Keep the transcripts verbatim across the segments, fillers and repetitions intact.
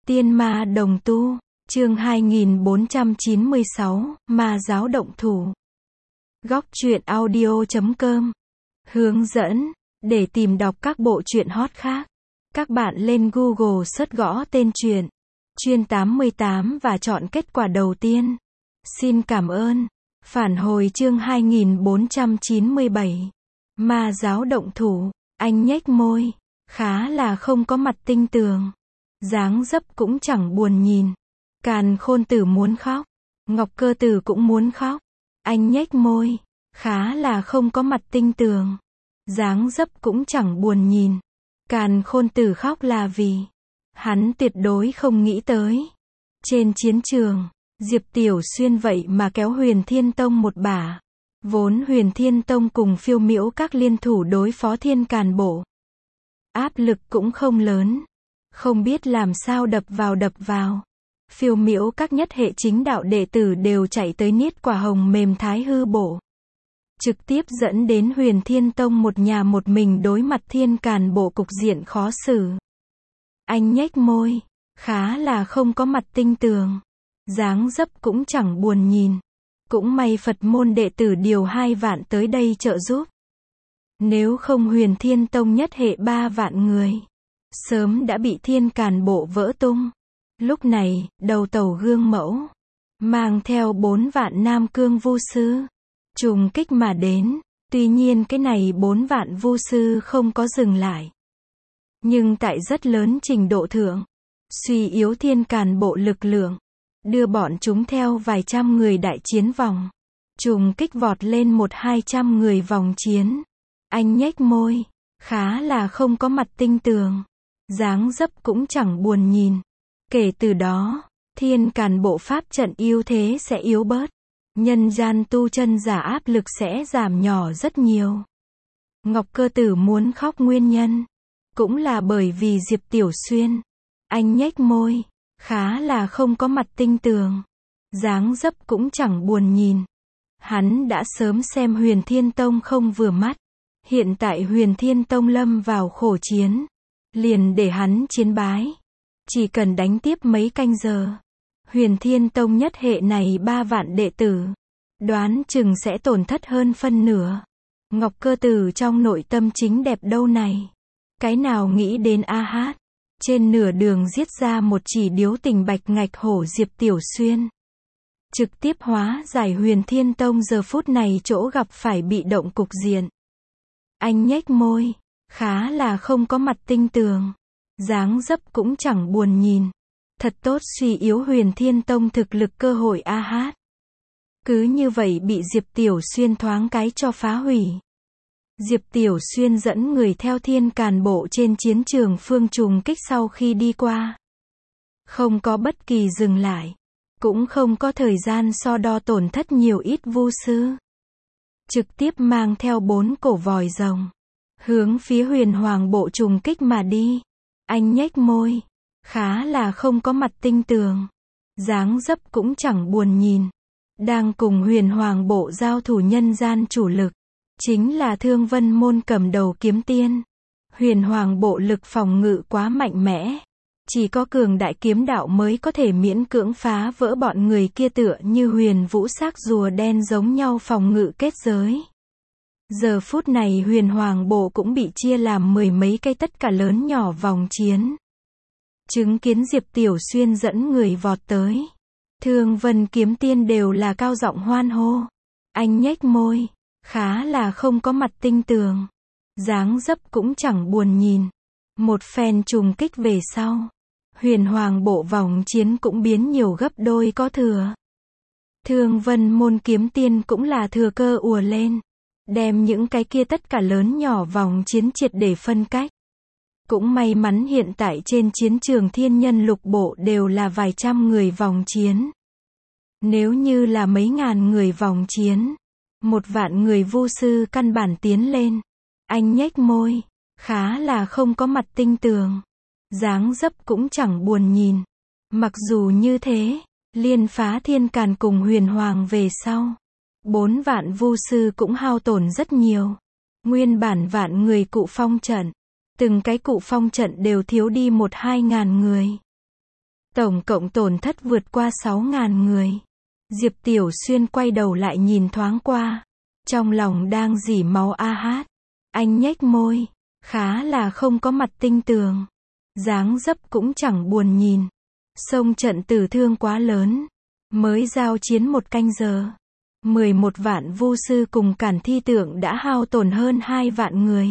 Tiên ma đồng tu, chương hai nghìn bốn trăm chín mươi sáu, ma giáo động thủ. Góc truyện audio chấm com. Hướng dẫn, để tìm đọc các bộ truyện hot khác, các bạn lên Google search gõ tên truyện, Chuyên tám mươi tám và chọn kết quả đầu tiên. Xin cảm ơn. Phản hồi chương hai nghìn bốn trăm chín mươi bảy. Ma giáo động thủ, anh nhếch môi, khá là không có mặt tinh tường. Dáng dấp cũng chẳng buồn nhìn. Càn Khôn Tử muốn khóc, Ngọc Cơ Tử cũng muốn khóc. Anh nhếch môi, khá là không có mặt tinh tường. Dáng dấp cũng chẳng buồn nhìn. Càn Khôn Tử khóc là vì hắn tuyệt đối không nghĩ tới. Trên chiến trường, Diệp Tiểu Xuyên vậy mà kéo Huyền Thiên Tông một bả. Vốn Huyền Thiên Tông cùng Phiêu Miễu Các liên thủ đối phó Thiên Càn Bộ. Áp lực cũng không lớn. Không biết làm sao đập vào đập vào. Phiêu Miễu Các nhất hệ chính đạo đệ tử đều chạy tới Niết Quả Hồng mềm Thái Hư Bộ. Trực tiếp dẫn đến Huyền Thiên Tông một nhà một mình đối mặt Thiên Càn Bộ cục diện khó xử. Anh nhếch môi, khá là không có mặt tinh tường. Dáng dấp cũng chẳng buồn nhìn. Cũng may Phật môn đệ tử điều hai vạn tới đây trợ giúp. Nếu không Huyền Thiên Tông nhất hệ ba vạn người, sớm đã bị Thiên Càn Bộ vỡ tung. Lúc này, đầu tàu gương mẫu, mang theo bốn vạn nam cương vu sư, trùng kích mà đến. Tuy nhiên cái này bốn vạn vu sư không có dừng lại. Nhưng tại rất lớn trình độ thượng, suy yếu Thiên Càn Bộ lực lượng, đưa bọn chúng theo vài trăm người đại chiến vòng, trùng kích vọt lên một hai trăm người vòng chiến. Anh nhếch môi, khá là không có mặt tinh tường. Dáng dấp cũng chẳng buồn nhìn. Kể từ đó, Thiên Càn Bộ pháp trận ưu thế sẽ yếu bớt. Nhân gian tu chân giả áp lực sẽ giảm nhỏ rất nhiều. Ngọc Cơ Tử muốn khóc nguyên nhân, cũng là bởi vì Diệp Tiểu Xuyên. Anh nhếch môi, khá là không có mặt tinh tường. Dáng dấp cũng chẳng buồn nhìn. Hắn đã sớm xem Huyền Thiên Tông không vừa mắt. Hiện tại Huyền Thiên Tông lâm vào khổ chiến, liền để hắn chiến bái. Chỉ cần đánh tiếp mấy canh giờ, Huyền Thiên Tông nhất hệ này ba vạn đệ tử, đoán chừng sẽ tổn thất hơn phân nửa. Ngọc Cơ Tử trong nội tâm chính đẹp đâu này. Cái nào nghĩ đến a hát. Trên nửa đường giết ra một chỉ điếu tình bạch ngạch hổ Diệp Tiểu Xuyên. Trực tiếp hóa giải Huyền Thiên Tông giờ phút này chỗ gặp phải bị động cục diện. Anh nhếch môi, khá là không có mặt tinh tường. Dáng dấp cũng chẳng buồn nhìn. Thật tốt suy yếu Huyền Thiên Tông thực lực cơ hội a hát. Cứ như vậy bị Diệp Tiểu Xuyên thoáng cái cho phá hủy. Diệp Tiểu Xuyên dẫn người theo Thiên Càn Bộ trên chiến trường phương trùng kích sau khi đi qua. Không có bất kỳ dừng lại. Cũng không có thời gian so đo tổn thất nhiều ít vu sư. Trực tiếp mang theo bốn cổ vòi rồng, hướng phía Huyền Hoàng Bộ trùng kích mà đi. Anh nhếch môi, khá là không có mặt tinh tường. Dáng dấp cũng chẳng buồn nhìn. Đang cùng Huyền Hoàng Bộ giao thủ nhân gian chủ lực, chính là Thương Vân Môn cầm đầu kiếm tiên. Huyền Hoàng Bộ lực phòng ngự quá mạnh mẽ. Chỉ có cường đại kiếm đạo mới có thể miễn cưỡng phá vỡ bọn người kia tựa như huyền vũ xác rùa đen giống nhau phòng ngự kết giới. Giờ phút này Huyền Hoàng Bộ cũng bị chia làm mười mấy cây tất cả lớn nhỏ vòng chiến. Chứng kiến Diệp Tiểu Xuyên dẫn người vọt tới. Thương Vân kiếm tiên đều là cao giọng hoan hô. Anh nhếch môi, khá là không có mặt tinh tường. Dáng dấp cũng chẳng buồn nhìn. Một phen trùng kích về sau, Huyền Hoàng Bộ vòng chiến cũng biến nhiều gấp đôi có thừa. Thương Vân môn kiếm tiên cũng là thừa cơ ùa lên, đem những cái kia tất cả lớn nhỏ vòng chiến triệt để phân cách. Cũng may mắn hiện tại trên chiến trường Thiên Nhân Lục Bộ đều là vài trăm người vòng chiến. Nếu như là mấy ngàn người vòng chiến, một vạn người vu sư căn bản tiến lên. Anh nhếch môi, khá là không có mặt tinh tường. Dáng dấp cũng chẳng buồn nhìn. Mặc dù như thế, liên phá Thiên Càn cùng Huyền Hoàng về sau, bốn vạn vu sư cũng hao tổn rất nhiều. Nguyên bản vạn người cụ phong trận, từng cái cụ phong trận đều thiếu đi một hai ngàn người. Tổng cộng tổn thất vượt qua sáu ngàn người. Diệp Tiểu Xuyên quay đầu lại nhìn thoáng qua. Trong lòng đang rỉ máu a hát. Anh nhếch môi. Khá là không có mặt tinh tường. Dáng dấp cũng chẳng buồn nhìn. Sông trận tử thương quá lớn. Mới giao chiến một canh giờ. mười một vạn vu sư cùng cản thi tượng đã hao tổn hơn hai vạn người.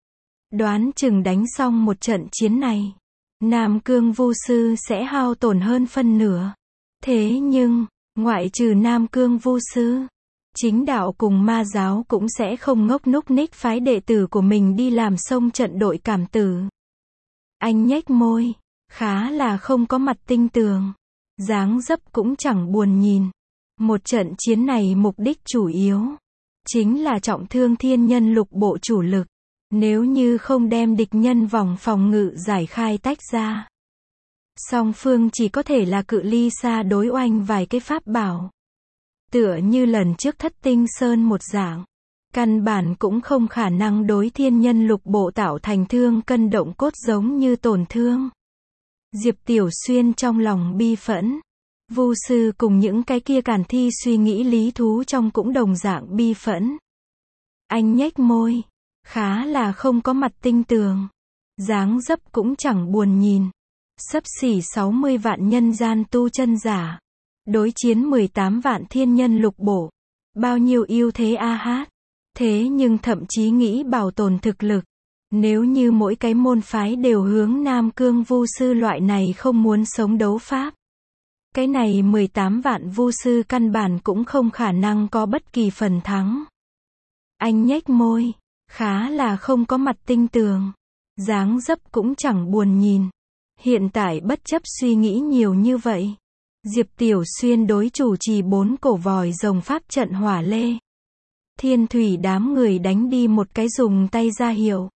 Đoán chừng đánh xong một trận chiến này. Nam Cương vu sư sẽ hao tổn hơn phân nửa. Thế nhưng, ngoại trừ Nam Cương vu sư, chính đạo cùng ma giáo cũng sẽ không ngốc núc ních phái đệ tử của mình đi làm xông trận đội cảm tử. Anh nhếch môi. Khá là không có mặt tinh tường. Dáng dấp cũng chẳng buồn nhìn. Một trận chiến này mục đích chủ yếu chính là trọng thương thiên nhân lục bộ chủ lực. Nếu như không đem địch nhân vòng phòng ngự giải khai tách ra, song phương chỉ có thể là cự ly xa đối oanh vài cái pháp bảo. Tựa như lần trước Thất Tinh Sơn một dạng, căn bản cũng không khả năng đối thiên nhân lục bộ tạo thành thương cân động cốt giống như tổn thương. Diệp Tiểu Xuyên trong lòng bi phẫn. Vu sư cùng những cái kia càn thi suy nghĩ lý thú trong cũng đồng dạng bi phẫn. Anh nhếch môi. Khá là không có mặt tinh tường. Dáng dấp cũng chẳng buồn nhìn. Xấp xỉ sáu mươi vạn nhân gian tu chân giả. Đối chiến mười tám vạn thiên nhân lục bộ. Bao nhiêu ưu thế a hát. Thế nhưng thậm chí nghĩ bảo tồn thực lực. Nếu như mỗi cái môn phái đều hướng Nam Cương vu sư loại này không muốn sống đấu pháp. Cái này mười tám vạn vu sư căn bản cũng không khả năng có bất kỳ phần thắng. Anh nhếch môi. Khá là không có mặt tinh tường. Dáng dấp cũng chẳng buồn nhìn. Hiện tại bất chấp suy nghĩ nhiều như vậy. Diệp Tiểu Xuyên đối chủ trì bốn cổ vòi rồng pháp trận hỏa lê. Thiên thủy đám người đánh đi một cái dùng tay ra hiệu.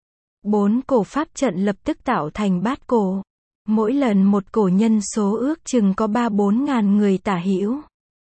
Bốn cổ pháp trận lập tức tạo thành bát cổ. Mỗi lần một cổ nhân số ước chừng có ba bốn ngàn người tả hữu.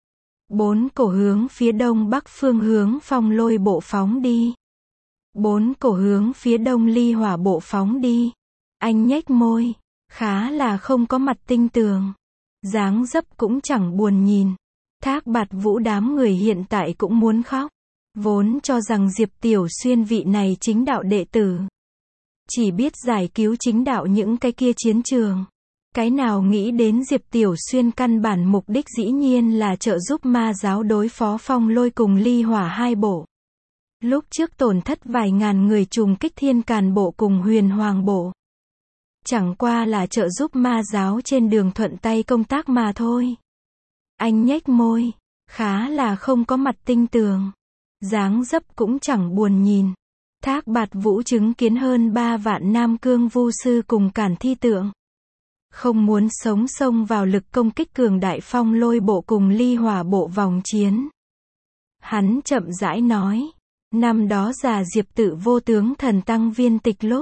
Bốn cổ hướng phía đông bắc phương hướng phong lôi bộ phóng đi. Bốn cổ hướng phía đông ly hỏa bộ phóng đi. Anh nhếch môi. Khá là không có mặt tinh tường. Dáng dấp cũng chẳng buồn nhìn. Thác Bạt Vũ đám người hiện tại cũng muốn khóc. Vốn cho rằng Diệp Tiểu Xuyên vị này chính đạo đệ tử. Chỉ biết giải cứu chính đạo những cái kia chiến trường. Cái nào nghĩ đến Diệp Tiểu Xuyên căn bản mục đích dĩ nhiên là trợ giúp ma giáo đối phó phong lôi cùng ly hỏa hai bộ. Lúc trước tổn thất vài ngàn người trùng kích thiên càn bộ cùng huyền hoàng bộ. Chẳng qua là trợ giúp ma giáo trên đường thuận tay công tác mà thôi. Anh nhếch môi. Khá là không có mặt tinh tường. Dáng dấp cũng chẳng buồn nhìn. Thác Bạt Vũ chứng kiến hơn ba vạn Nam Cương vu sư cùng cản thi tượng. Không muốn sống xông vào lực công kích cường đại phong lôi bộ cùng ly hỏa bộ vòng chiến. Hắn chậm rãi nói. Năm đó già Diệp Tự vô tướng thần tăng viên tịch lúc.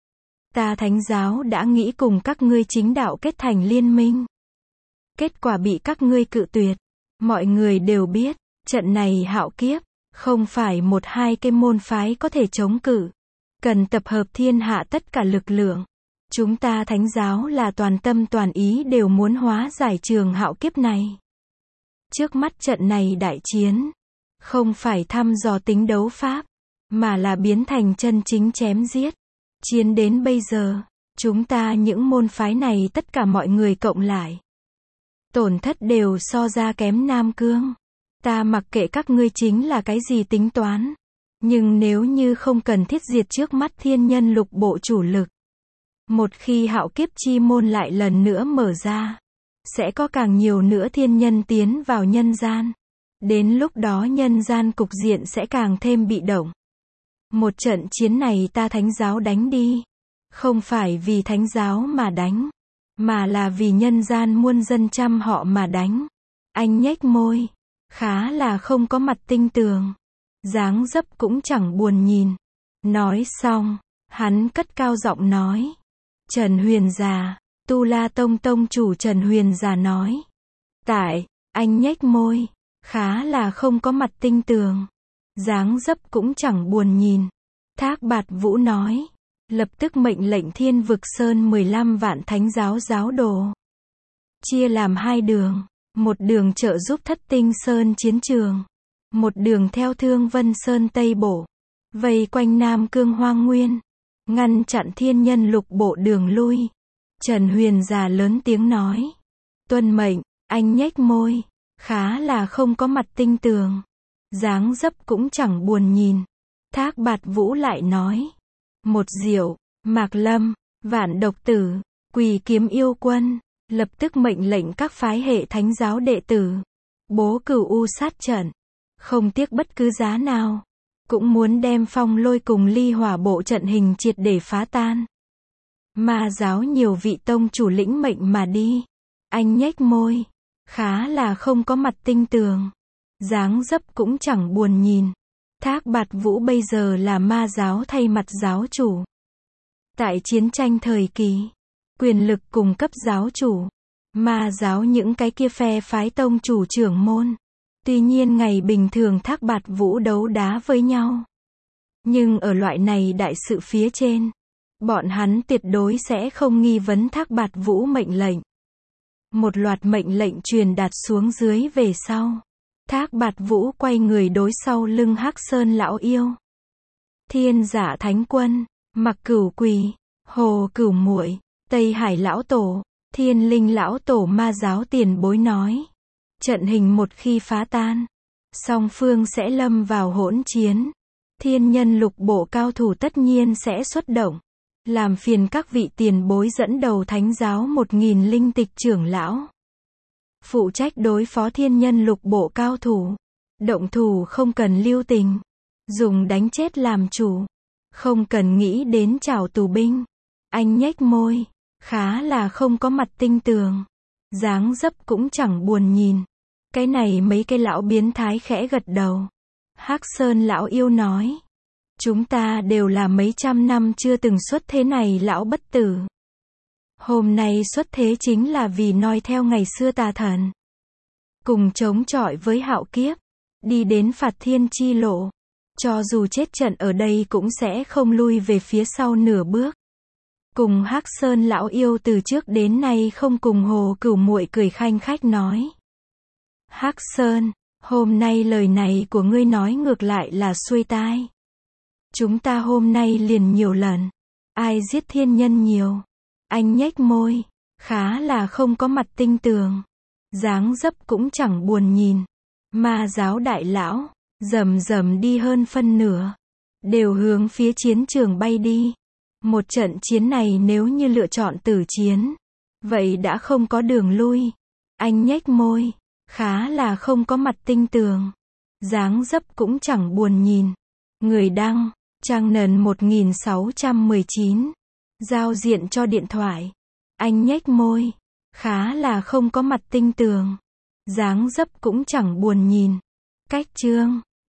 Ta thánh giáo đã nghĩ cùng các ngươi chính đạo kết thành liên minh. Kết quả bị các ngươi cự tuyệt. Mọi người đều biết, trận này hạo kiếp, không phải một hai cái môn phái có thể chống cự. Cần tập hợp thiên hạ tất cả lực lượng. Chúng ta thánh giáo là toàn tâm toàn ý đều muốn hóa giải trường hạo kiếp này. Trước mắt trận này đại chiến, không phải thăm dò tính đấu pháp, mà là biến thành chân chính chém giết. Chiến đến bây giờ, chúng ta những môn phái này tất cả mọi người cộng lại. Tổn thất đều so ra kém Nam Cương. Ta mặc kệ các ngươi chính là cái gì tính toán. Nhưng nếu như không cần thiết diệt trước mắt thiên nhân lục bộ chủ lực. Một khi hạo kiếp chi môn lại lần nữa mở ra, sẽ có càng nhiều nữa thiên nhân tiến vào nhân gian. Đến lúc đó nhân gian cục diện sẽ càng thêm bị động. Một trận chiến này ta thánh giáo đánh đi. Không phải vì thánh giáo mà đánh, mà là vì nhân gian muôn dân trăm họ mà đánh. Anh nhếch môi. Khá là không có mặt tinh tường. Dáng dấp cũng chẳng buồn nhìn. Nói xong, hắn cất cao giọng nói. Trần Huyền Già, Tu La Tông Tông chủ Trần Huyền Già nói. Tại, anh nhếch môi. Khá là không có mặt tinh tường. Dáng dấp cũng chẳng buồn nhìn. Thác Bạt Vũ nói. Lập tức mệnh lệnh Thiên Vực Sơn mười lăm vạn thánh giáo giáo đồ. chia làm hai đường, một đường trợ giúp Thất Tinh Sơn chiến trường, một đường theo Thương Vân Sơn Tây Bộ, vây quanh Nam Cương Hoang Nguyên, ngăn chặn thiên nhân lục bộ đường lui. Trần Huyền già lớn tiếng nói. Tuân mệnh, anh nhếch môi, khá là không có mặt tinh tường, dáng dấp cũng chẳng buồn nhìn. Thác Bạt Vũ lại nói. Một Diệu, Mạc Lâm, Vạn Độc Tử, Quỳ Kiếm Yêu Quân, lập tức mệnh lệnh các phái hệ thánh giáo đệ tử, bố cửu u sát trận, không tiếc bất cứ giá nào, cũng muốn đem Phong Lôi cùng Ly Hỏa bộ trận hình triệt để phá tan. Ma giáo nhiều vị tông chủ lĩnh mệnh mà đi. Anh nhếch môi, khá là không có mặt tinh tường, dáng dấp cũng chẳng buồn nhìn. Thác Bạt Vũ bây giờ là ma giáo thay mặt giáo chủ. Tại chiến tranh thời kỳ, quyền lực cùng cấp giáo chủ, ma giáo những cái kia phe phái tông chủ trưởng môn. Tuy nhiên ngày bình thường Thác Bạt Vũ đấu đá với nhau. Nhưng ở loại này đại sự phía trên, bọn hắn tuyệt đối sẽ không nghi vấn Thác Bạt Vũ mệnh lệnh. Một loạt mệnh lệnh truyền đạt xuống dưới về sau. Thác Bạt Vũ quay người đối sau lưng Hắc Sơn lão yêu. Thiên Giả Thánh Quân, Mặc Cửu Quỳ, Hồ Cửu Muội, Tây Hải lão tổ, Thiên Linh lão tổ ma giáo tiền bối nói. Trận hình một khi phá tan, song phương sẽ lâm vào hỗn chiến. Thiên nhân lục bộ cao thủ tất nhiên sẽ xuất động. Làm phiền các vị tiền bối dẫn đầu thánh giáo một nghìn linh tịch trưởng lão. Phụ trách đối phó thiên nhân lục bộ cao thủ. Động thủ không cần lưu tình. Dùng đánh chết làm chủ. Không cần nghĩ đến trảo tù binh. Anh nhếch môi, khá là không có mặt tinh tường, dáng dấp cũng chẳng buồn nhìn. Cái này mấy cái lão biến thái khẽ gật đầu. Hắc Sơn lão yêu nói. Chúng ta đều là mấy trăm năm chưa từng xuất thế này lão bất tử. Hôm nay xuất thế chính là vì noi theo ngày xưa tà thần. Cùng chống chọi với hạo kiếp. Đi đến phạt thiên chi lộ. Cho dù chết trận ở đây cũng sẽ không lui về phía sau nửa bước. Cùng Hắc Sơn lão yêu từ trước đến nay không cùng Hồ Cửu Muội cười khanh khách nói. Hắc Sơn, hôm nay lời này của ngươi nói ngược lại là xuôi tai. Chúng ta hôm nay liền nhiều lần. Ai giết thiên nhân nhiều? Anh nhếch môi, khá là không có mặt tinh tường, dáng dấp cũng chẳng buồn nhìn. Ma giáo đại lão, rầm rầm đi hơn phân nửa, đều hướng phía chiến trường bay đi. Một trận chiến này nếu như lựa chọn tử chiến, vậy đã không có đường lui. Anh nhếch môi, khá là không có mặt tinh tường, dáng dấp cũng chẳng buồn nhìn. Người đăng, Trang Nần một nghìn sáu trăm mười chín. Giao diện cho điện thoại. Anh nhếch môi, khá là không có mặt tinh tường, dáng dấp cũng chẳng buồn nhìn. Cách chương